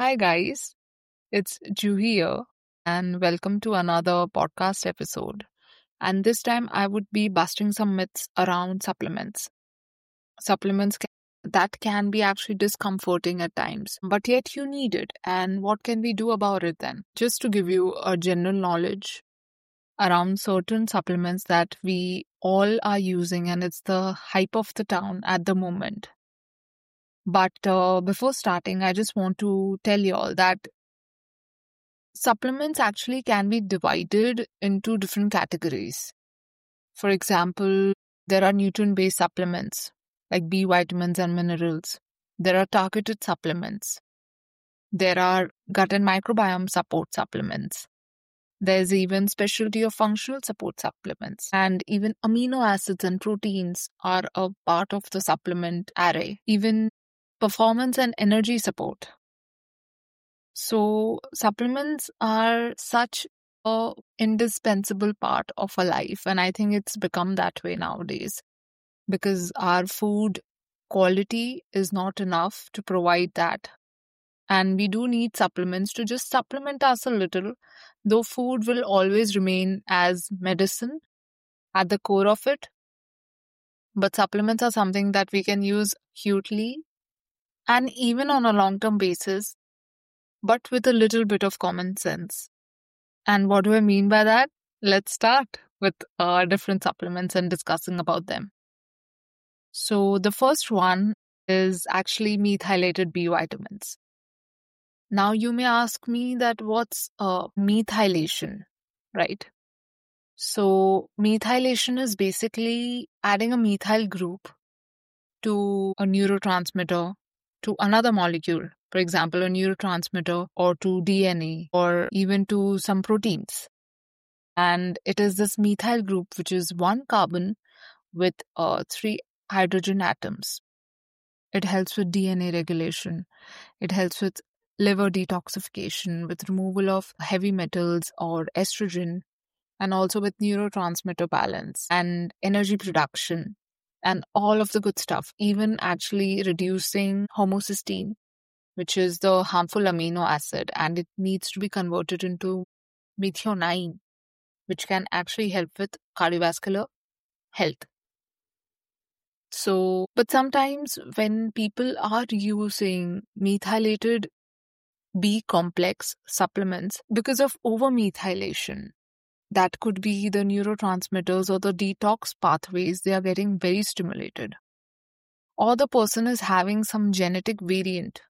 Hi, guys. It's Juhi here, and welcome to another podcast episode. And this time, I would be busting some myths around supplements. That can be actually discomforting at times, but yet you need it. And what can we do about it then? Just to give you a general knowledge around certain supplements that we all are using, and it's the hype of the town at the moment. But before starting, I just want to tell you all that supplements actually can be divided into different categories. For example, there are nutrient based supplements like B vitamins and minerals. There are targeted supplements. There are gut and microbiome support supplements. There's even specialty or functional support supplements. And even amino acids and proteins are a part of the supplement array. Even performance and energy support. So supplements are such a indispensable part of our life, and I think it's become that way nowadays because our food quality is not enough to provide that. And we do need supplements to just supplement us a little, though food will always remain as medicine at the core of it. But supplements are something that we can use acutely and even on a long-term basis, but with a little bit of common sense. And what do I mean by that? Let's start with different supplements and discussing about them. So the first one is actually methylated B vitamins. Now you may ask me that what's methylation, right? So methylation is basically adding a methyl group to a neurotransmitter, to another molecule, for example, a neurotransmitter or to DNA or even to some proteins. And it is this methyl group, which is one carbon with 3 hydrogen atoms. It helps with DNA regulation. It helps with liver detoxification, with removal of heavy metals or estrogen, and also with neurotransmitter balance and energy production and all of the good stuff, even actually reducing homocysteine, which is the harmful amino acid, and it needs to be converted into methionine, which can actually help with cardiovascular health. So, but sometimes when people are using methylated B complex supplements because of overmethylation, that could be the neurotransmitters or the detox pathways, they are getting very stimulated. Or the person is having some genetic variant.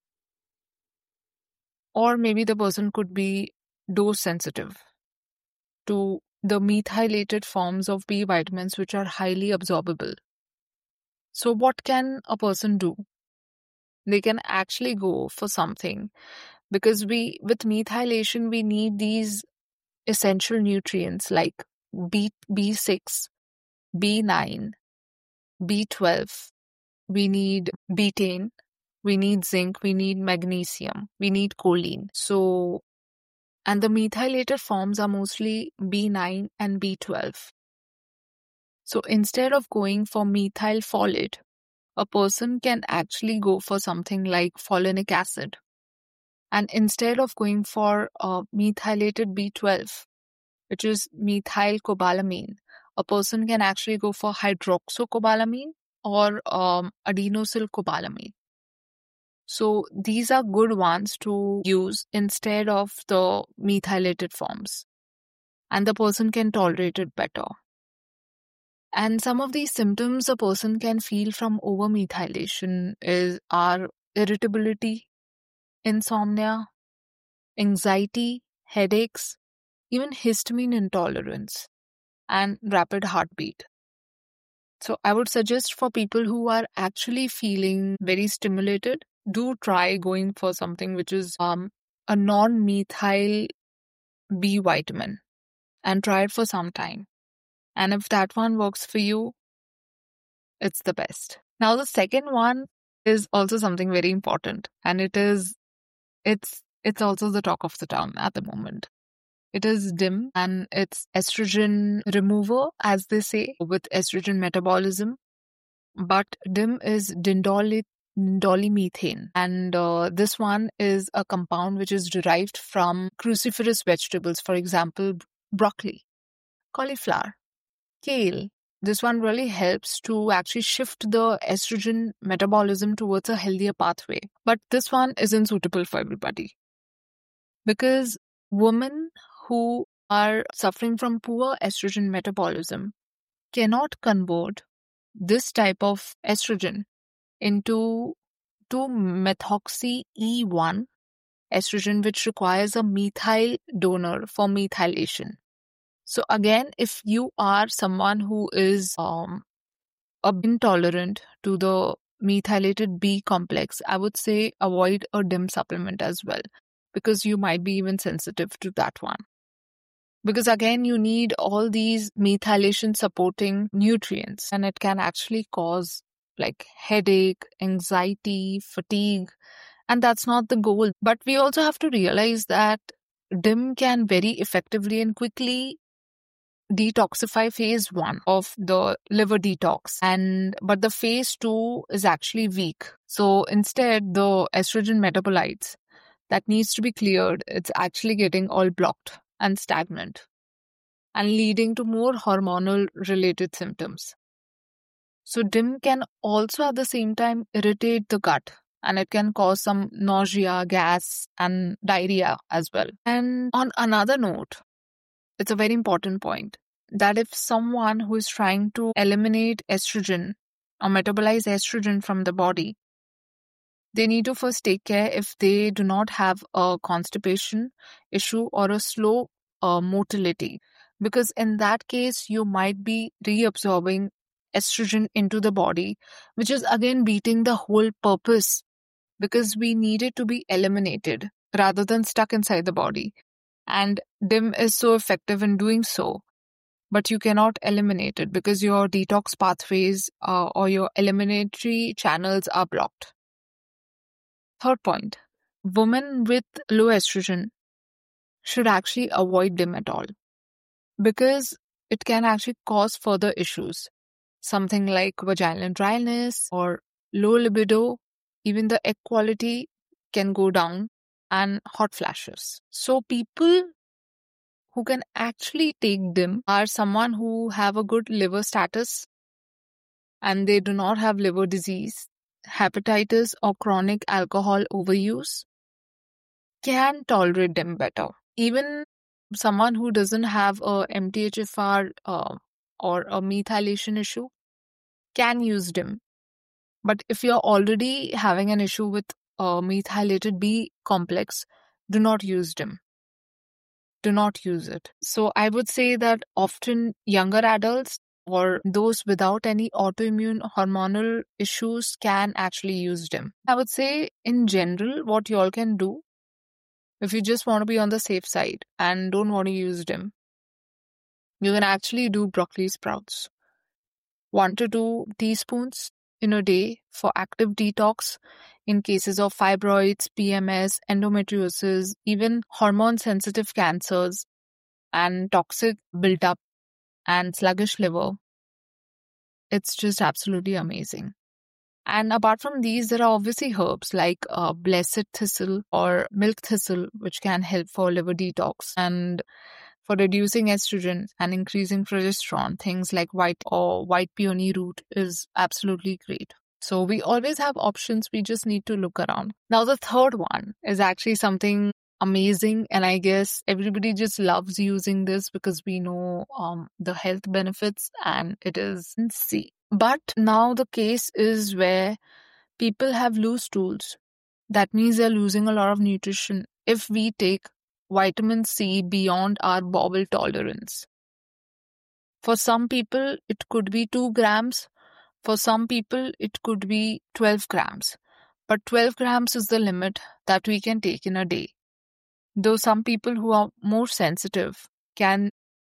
Or maybe the person could be dose sensitive to the methylated forms of B vitamins, which are highly absorbable. So what can a person do? They can actually go for something because with methylation, we need these essential nutrients like B6, B9, B12. We need betaine, we need zinc, we need magnesium, we need choline. So, and the methylated forms are mostly B9 and B12. So instead of going for methyl folate, a person can actually go for something like folinic acid. And instead of going for methylated B12, which is methylcobalamin, a person can actually go for hydroxycobalamin or adenosylcobalamin. So these are good ones to use instead of the methylated forms. And the person can tolerate it better. And some of these symptoms a person can feel from overmethylation are irritability, insomnia, anxiety, headaches, even histamine intolerance, and rapid heartbeat. So I would suggest for people who are actually feeling very stimulated, do try going for something which is a non-methyl B vitamin and try it for some time. And if that one works for you, it's the best. Now the second one is also something very important, and it's also the talk of the town at the moment. It is DIM, and it's estrogen remover, as they say, with estrogen metabolism. But DIM is dolomethane. And this one is a compound which is derived from cruciferous vegetables, for example, broccoli, cauliflower, kale. This one really helps to actually shift the estrogen metabolism towards a healthier pathway. But this one isn't suitable for everybody because women who are suffering from poor estrogen metabolism cannot convert this type of estrogen into 2-methoxy E1 estrogen, which requires a methyl donor for methylation. So again, if you are someone who is intolerant to the methylated B complex, I would say avoid a DIM supplement as well, because you might be even sensitive to that one. Because again, you need all these methylation supporting nutrients, and it can actually cause like headache, anxiety, fatigue, and that's not the goal. But we also have to realize that DIM can very effectively and quickly detoxify phase 1 of the liver detox, but the phase 2 is actually weak. So instead, the estrogen metabolites that needs to be cleared, it's actually getting all blocked and stagnant and leading to more hormonal related symptoms. So DIM can also at the same time irritate the gut, and it can cause some nausea, gas, and diarrhea as well. And on another note, it's a very important point that if someone who is trying to eliminate estrogen or metabolize estrogen from the body, they need to first take care if they do not have a constipation issue or a slow motility, because in that case you might be reabsorbing estrogen into the body, which is again beating the whole purpose, because we need it to be eliminated rather than stuck inside the body. And DIM is so effective in doing so, but you cannot eliminate it because your detox pathways or your eliminatory channels are blocked. Third point, women with low estrogen should actually avoid DIM at all because it can actually cause further issues. Something like vaginal dryness or low libido, even the egg quality can go down, and hot flashes. So people who can actually take DIM are someone who have a good liver status and they do not have liver disease, hepatitis or chronic alcohol overuse, can tolerate DIM better. Even someone who doesn't have a MTHFR or a methylation issue can use DIM. But if you're already having an issue with methylated B complex, do not use DIM. Do not use it. So I would say that often younger adults or those without any autoimmune hormonal issues can actually use DIM. I would say in general, what you all can do if you just want to be on the safe side and don't want to use DIM, you can actually do broccoli sprouts. 1 to 2 teaspoons in a day for active detox in cases of fibroids, PMS, endometriosis, even hormone-sensitive cancers, and toxic buildup and sluggish liver. It's just absolutely amazing. And apart from these, there are obviously herbs like blessed thistle or milk thistle, which can help for liver detox and for reducing estrogen and increasing progesterone. Things like white peony root is absolutely great. So we always have options. We just need to look around. Now, the third one is actually something amazing, and I guess everybody just loves using this because we know the health benefits, and it is C. But now the case is where people have loose stools. That means they're losing a lot of nutrition if we take vitamin C beyond our bowel tolerance. For some people, it could be 2 grams. For some people, it could be 12 grams. But 12 grams is the limit that we can take in a day. Though some people who are more sensitive can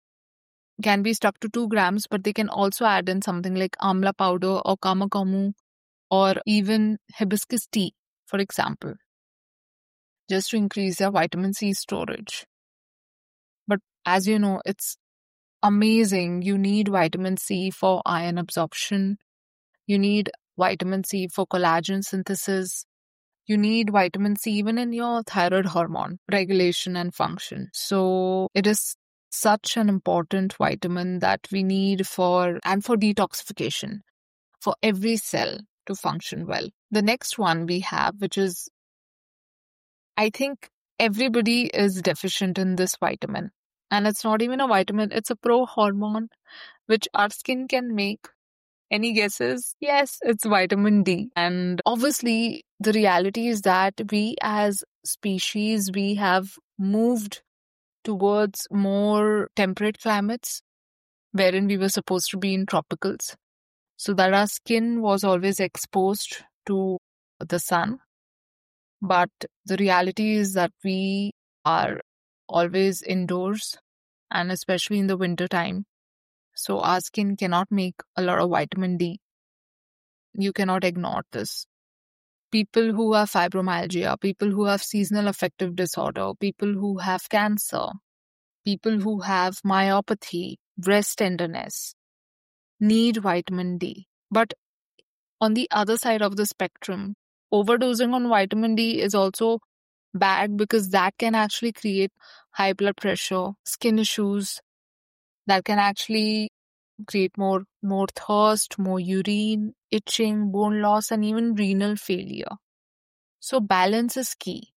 be stuck to 2 grams, but they can also add in something like amla powder or kamakamu or even hibiscus tea, for example, just to increase their vitamin C storage. But as you know, it's amazing. You need vitamin C for iron absorption. You need vitamin C for collagen synthesis. You need vitamin C even in your thyroid hormone regulation and function. So it is such an important vitamin that we need for detoxification for every cell to function well. The next one we have, which is, I think everybody is deficient in this vitamin. And it's not even a vitamin, it's a pro hormone which our skin can make. Any guesses? Yes, it's vitamin D. And obviously, the reality is that we as species, we have moved towards more temperate climates, wherein we were supposed to be in tropicals, so that our skin was always exposed to the sun. But the reality is that we are always indoors, and especially in the winter time. So our skin cannot make a lot of vitamin D. You cannot ignore this. People who have fibromyalgia, people who have seasonal affective disorder, people who have cancer, people who have myopathy, breast tenderness, need vitamin D. But on the other side of the spectrum, overdosing on vitamin D is also bad because that can actually create high blood pressure, skin issues, that can actually create more thirst, more urine, itching, bone loss, and even renal failure. So balance is key.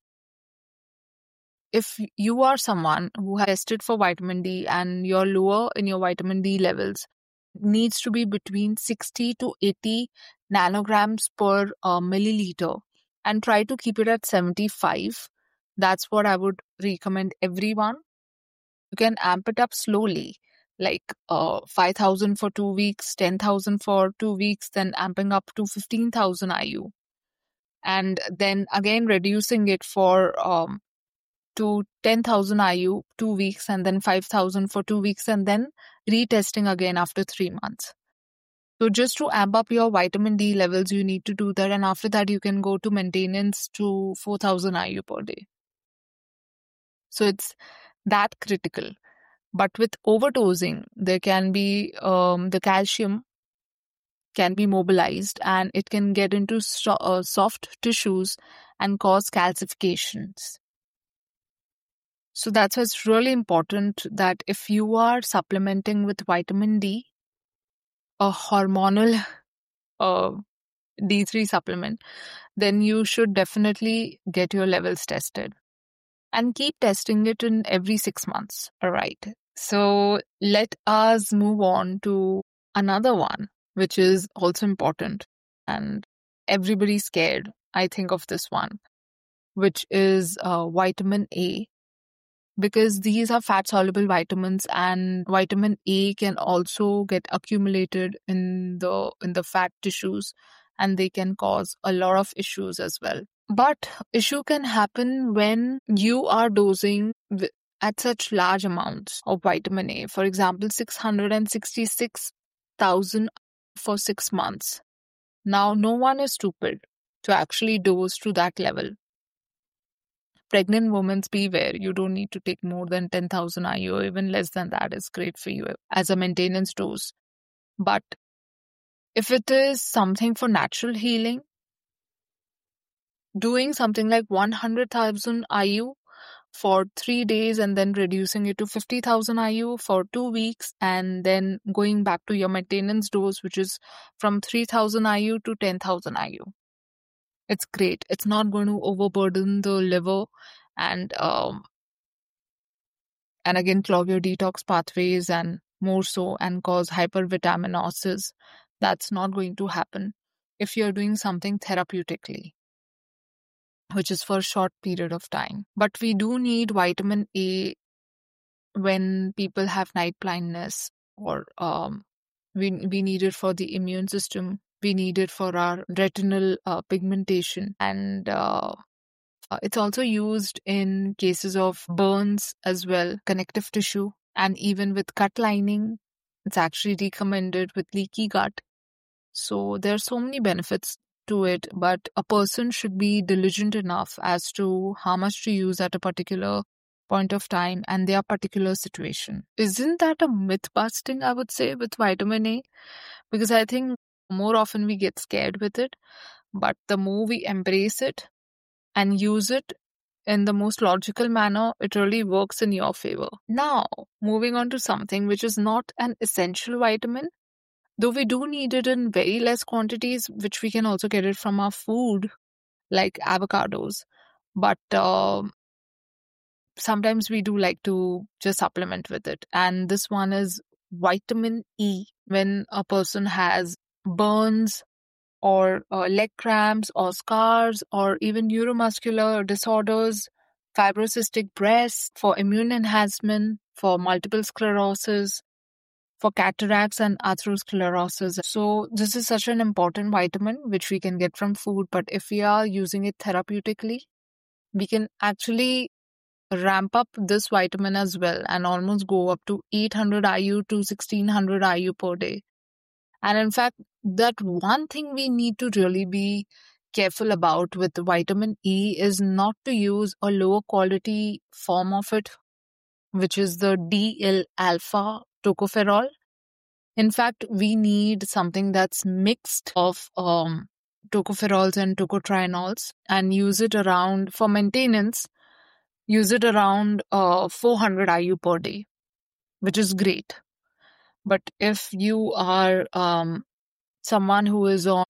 If you are someone who has tested for vitamin D and you're lower in your vitamin D levels, needs to be between 60 to 80 nanograms per milliliter, and try to keep it at 75. That's what I would recommend everyone. You can amp it up slowly, like 5,000 for 2 weeks, 10,000 for 2 weeks, then amping up to 15,000 IU. And then again reducing it for to 10,000 IU 2 weeks, and then 5,000 for 2 weeks, and then retesting again after 3 months. So just to amp up your vitamin D levels, you need to do that. And after that, you can go to maintenance to 4,000 IU per day. So it's that critical. But with overdosing, there can be the calcium can be mobilized and it can get into soft tissues and cause calcifications. So that's why it's really important that if you are supplementing with vitamin D, a hormonal D3 supplement, then you should definitely get your levels tested and keep testing it in every 6 months. All right. So let us move on to another one, which is also important, and everybody's scared, I think, of this one, which is vitamin A, because these are fat soluble vitamins, and vitamin A can also get accumulated in the fat tissues, and they can cause a lot of issues as well. But issue can happen when you are dosing at such large amounts of vitamin A. For example, 666,000 for 6 months. Now, no one is stupid to actually dose to that level. Pregnant women, beware. You don't need to take more than 10,000 IU, or even less than that is great for you as a maintenance dose. But if it is something for natural healing, doing something like 100,000 IU for 3 days and then reducing it to 50,000 IU for 2 weeks, and then going back to your maintenance dose, which is from 3,000 IU to 10,000 IU. It's great. It's not going to overburden the liver and again clog your detox pathways and more so, and cause hypervitaminosis. That's not going to happen if you're doing something therapeutically, which is for a short period of time. But we do need vitamin A when people have night blindness, or we need it for the immune system. We need it for our retinal pigmentation, and it's also used in cases of burns as well, connective tissue, and even with cut lining. It's actually recommended with leaky gut. So there are so many benefits to it, but a person should be diligent enough as to how much to use at a particular point of time and their particular situation. Isn't that a myth busting, I would say, with vitamin A? Because I think more often we get scared with it, but the more we embrace it and use it in the most logical manner, it really works in your favor. Now, moving on to something which is not an essential vitamin, though we do need it in very less quantities, which we can also get it from our food, like avocados. But sometimes we do like to just supplement with it. And this one is vitamin E. When a person has burns or leg cramps or scars or even neuromuscular disorders, fibrocystic breast, for immune enhancement, for multiple sclerosis, for cataracts and atherosclerosis. So this is such an important vitamin which we can get from food, but if we are using it therapeutically, we can actually ramp up this vitamin as well and almost go up to 800 IU to 1600 IU per day. And in fact, that one thing we need to really be careful about with vitamin E is not to use a lower quality form of it, which is the DL alpha tocopherol. In fact, we need something that's mixed of tocopherols and tocotrienols and use it around, for maintenance, use it around 400 IU per day, which is great. But if you are someone who is on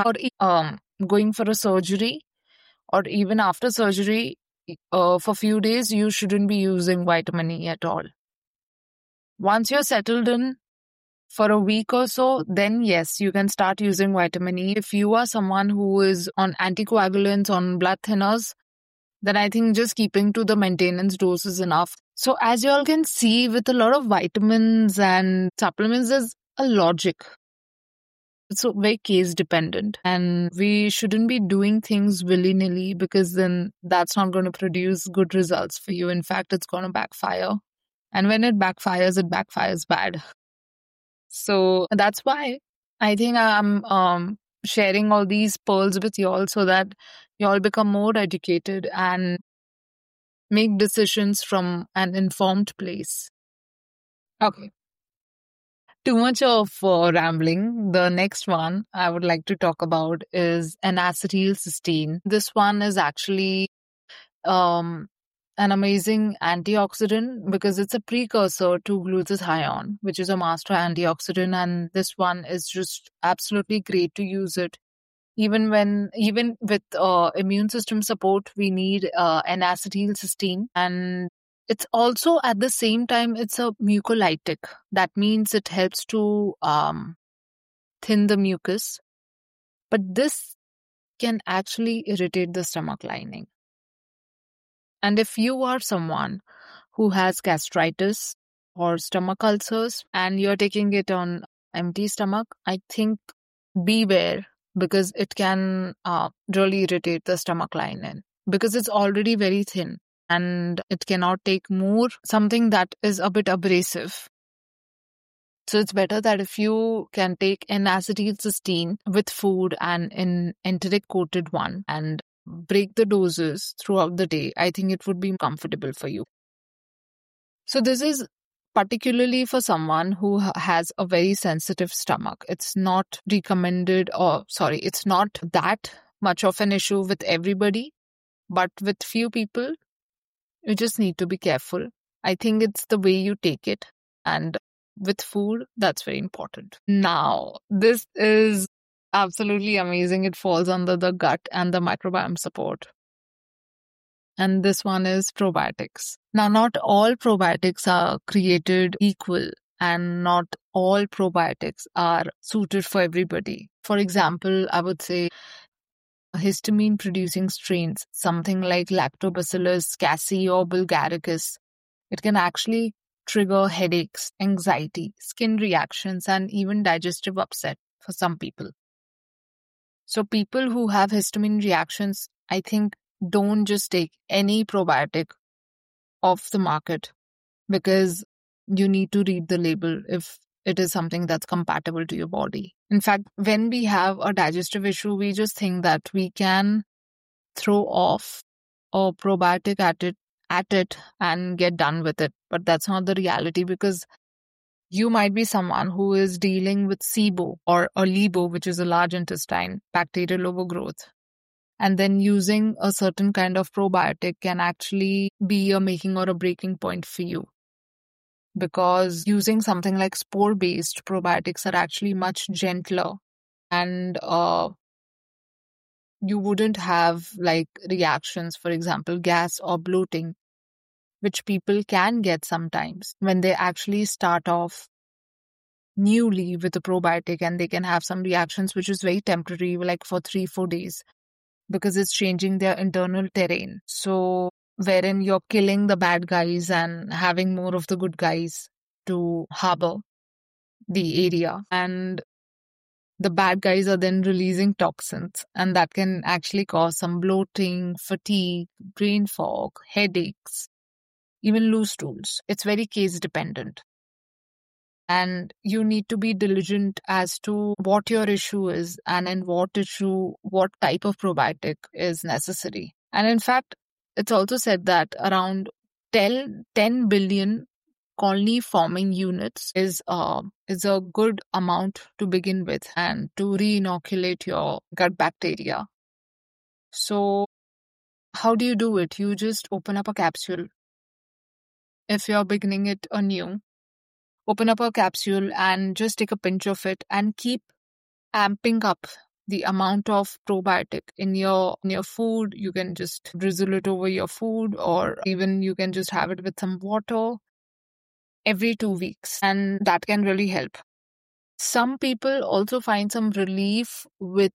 going for a surgery or even after surgery for a few days, you shouldn't be using vitamin E at all. Once you're settled in for a week or so, then yes, you can start using vitamin E. If you are someone who is on anticoagulants, on blood thinners, then I think just keeping to the maintenance dose is enough. So as you all can see, with a lot of vitamins and supplements, there's a logic. It's very case dependent, and we shouldn't be doing things willy-nilly because then that's not going to produce good results for you. In fact, it's going to backfire. And when it backfires bad. So that's why I think I'm sharing all these pearls with you all so that you all become more educated and make decisions from an informed place. Okay. Too much of rambling. The next one I would like to talk about is N-acetylcysteine. This one is actually an amazing antioxidant because it's a precursor to glutathione, which is a master antioxidant, and this one is just absolutely great to use it. Even with immune system support, we need N-acetylcysteine, and it's also at the same time it's a mucolytic. That means it helps to thin the mucus, but this can actually irritate the stomach lining. And if you are someone who has gastritis or stomach ulcers and you're taking it on empty stomach, I think beware because it can really irritate the stomach lining because it's already very thin and it cannot take more, something that is a bit abrasive. So it's better that if you can take N-acetylcysteine with food and in enteric coated one and break the doses throughout the day, I think it would be comfortable for you. So this is particularly for someone who has a very sensitive stomach. It's not recommended, it's not that much of an issue with everybody, but with few people, you just need to be careful. I think it's the way you take it, and with food, that's very important. Now, this is absolutely amazing. It falls under the gut and the microbiome support. And this one is probiotics. Now, not all probiotics are created equal and not all probiotics are suited for everybody. For example, I would say histamine producing strains, something like Lactobacillus casei or Bulgaricus, it can actually trigger headaches, anxiety, skin reactions, and even digestive upset for some people. So people who have histamine reactions, I think, don't just take any probiotic off the market because you need to read the label if it is something that's compatible to your body. In fact, when we have a digestive issue, we just think that we can throw off a probiotic at it and get done with it. But that's not the reality because You might be someone who is dealing with SIBO or a LIBO, which is a large intestine bacterial overgrowth. And then using a certain kind of probiotic can actually be a making or a breaking point for you. Because using something like spore-based probiotics are actually much gentler, and you wouldn't have like reactions, for example, gas or bloating, which people can get sometimes when they actually start off newly with a probiotic, and they can have some reactions which is very temporary, like for 3-4 days, because it's changing their internal terrain. So wherein you're killing the bad guys and having more of the good guys to harbor the area, and the bad guys are then releasing toxins, and that can actually cause some bloating, fatigue, brain fog, headaches, even loose stools. It's very case dependent. And you need to be diligent as to what your issue is and in what type of probiotic is necessary. And in fact, it's also said that around 10 billion colony forming units is a good amount to begin with and to re-inoculate your gut bacteria. So how do you do it? You just open up a capsule. If you're beginning it anew, open up a capsule and just take a pinch of it and keep amping up the amount of probiotic in your food. You can just drizzle it over your food, or even you can just have it with some water every 2 weeks, and that can really help. Some people also find some relief with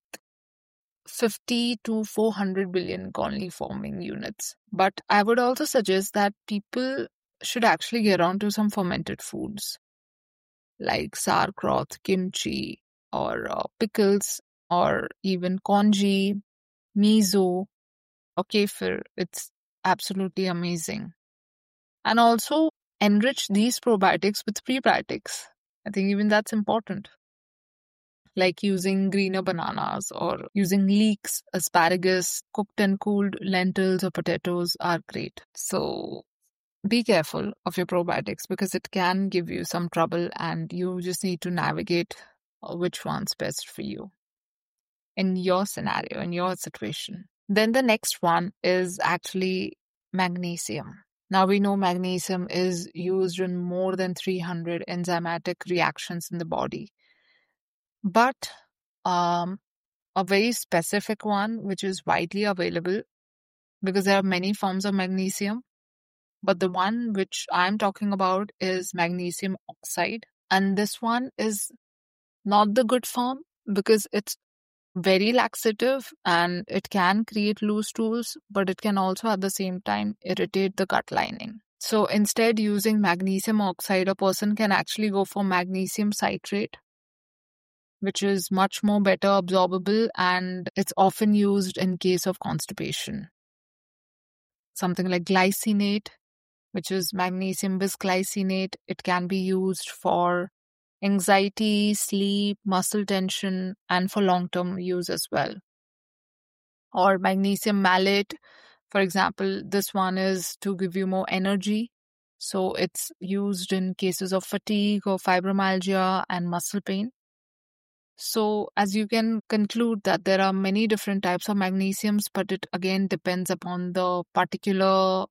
50 to 400 billion colony forming units. But I would also suggest that people should actually get on to some fermented foods like sauerkraut, kimchi, or pickles, or even congee, miso, or kefir. It's absolutely amazing. And also enrich these probiotics with prebiotics. I think even that's important. Like using greener bananas or using leeks, asparagus, cooked and cooled lentils or potatoes are great. So be careful of your probiotics because it can give you some trouble, and you just need to navigate which one's best for you in your scenario, in your situation. Then the next one is actually magnesium. Now we know magnesium is used in more than 300 enzymatic reactions in the body. But a very specific one, which is widely available, because there are many forms of magnesium, but the one which I'm talking about is magnesium oxide. And this one is not the good form because it's very laxative and it can create loose stools, but it can also at the same time irritate the gut lining. So instead, using magnesium oxide, a person can actually go for magnesium citrate, which is much more better absorbable, and it's often used in case of constipation. Something like glycinate, which is magnesium bisglycinate, it can be used for anxiety, sleep, muscle tension, and for long-term use as well. Or magnesium malate, for example, this one is to give you more energy. So it's used in cases of fatigue or fibromyalgia and muscle pain. So as you can conclude that there are many different types of magnesiums, but it again depends upon the particular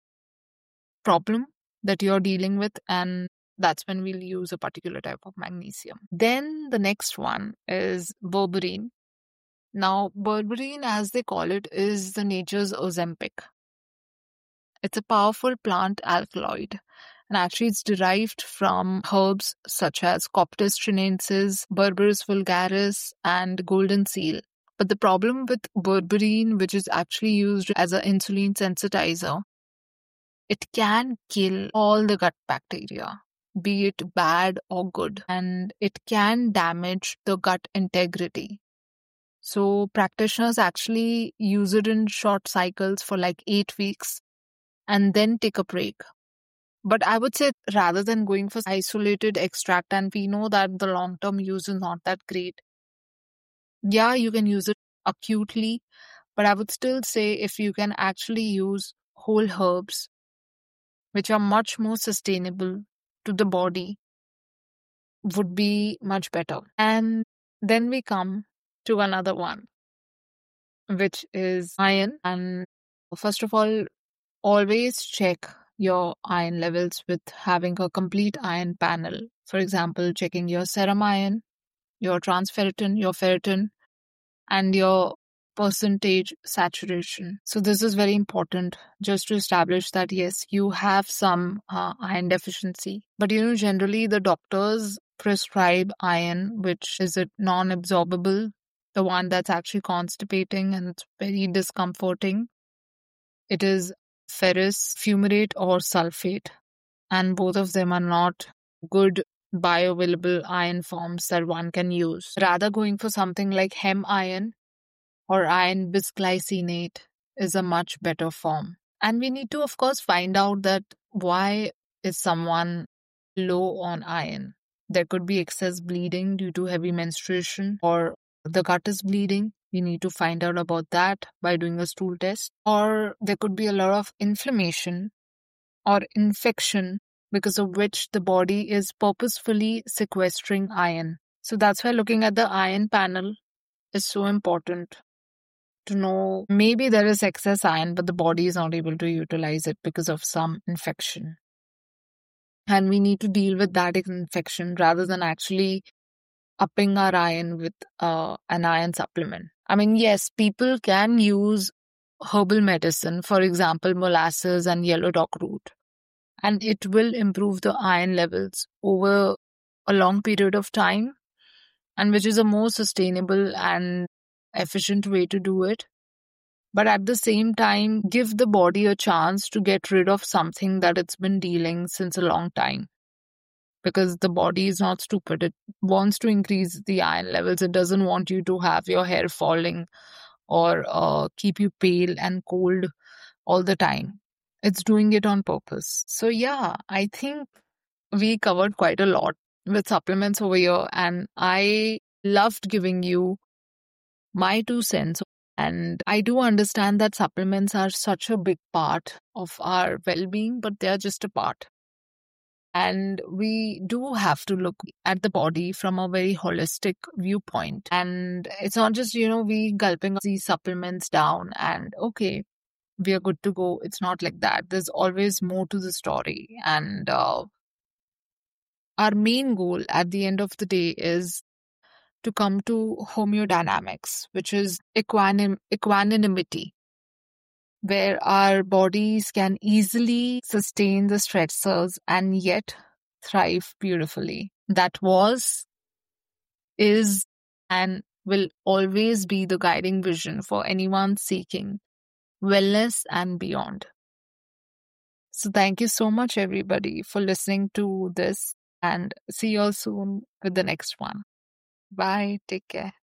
problem that you're dealing with, and that's when we'll use a particular type of magnesium. Then the next one is berberine. Now, berberine, as they call it, is the nature's Ozempic. It's a powerful plant alkaloid, and actually it's derived from herbs such as Coptis trinensis, Berberis vulgaris, and golden seal. But the problem with berberine, which is actually used as an insulin sensitizer, it can kill all the gut bacteria, be it bad or good, and it can damage the gut integrity. So practitioners actually use it in short cycles for like 8 weeks and then take a break. But I would say rather than going for isolated extract, and we know that the long-term use is not that great. Yeah, you can use it acutely, but I would still say if you can actually use whole herbs, which are much more sustainable to the body, would be much better. And then we come to another one, which is iron. And first of all, always check your iron levels with having a complete iron panel. For example, checking your serum iron, your transferritin, your ferritin, and your percentage saturation. So this is very important just to establish that yes, you have some iron deficiency. But generally the doctors prescribe iron, which is it non-absorbable, the one that's actually constipating and it's very discomforting. It is ferrous fumarate or sulfate, and both of them are not good bioavailable iron forms that one can use. Rather, going for something like heme iron or iron bisglycinate is a much better form. And we need to, of course, find out that why is someone low on iron. There could be excess bleeding due to heavy menstruation, or the gut is bleeding. We need to find out about that by doing a stool test. Or there could be a lot of inflammation or infection because of which the body is purposefully sequestering iron. So that's why looking at the iron panel is so important to know maybe there is excess iron, but the body is not able to utilize it because of some infection. And we need to deal with that infection rather than actually upping our iron with an iron supplement. I mean, yes, people can use herbal medicine, for example, molasses and yellow dock root, and it will improve the iron levels over a long period of time, and which is a more sustainable and efficient way to do it. But at the same time, give the body a chance to get rid of something that it's been dealing since a long time. Because the body is not stupid. It wants to increase the iron levels. It doesn't want you to have your hair falling or keep you pale and cold all the time. It's doing it on purpose. So yeah, I think we covered quite a lot with supplements over here, and I loved giving you my 2 cents. And I do understand that supplements are such a big part of our well-being, but they're just a part. And we do have to look at the body from a very holistic viewpoint. And it's not just, we gulping these supplements down and okay, we are good to go. It's not like that. There's always more to the story. And our main goal at the end of the day is to come to homeodynamics, which is equanimity, where our bodies can easily sustain the stressors and yet thrive beautifully. That was, is, and will always be the guiding vision for anyone seeking wellness and beyond. So thank you so much, everybody, for listening to this, and see you all soon with the next one. Bye. Take care.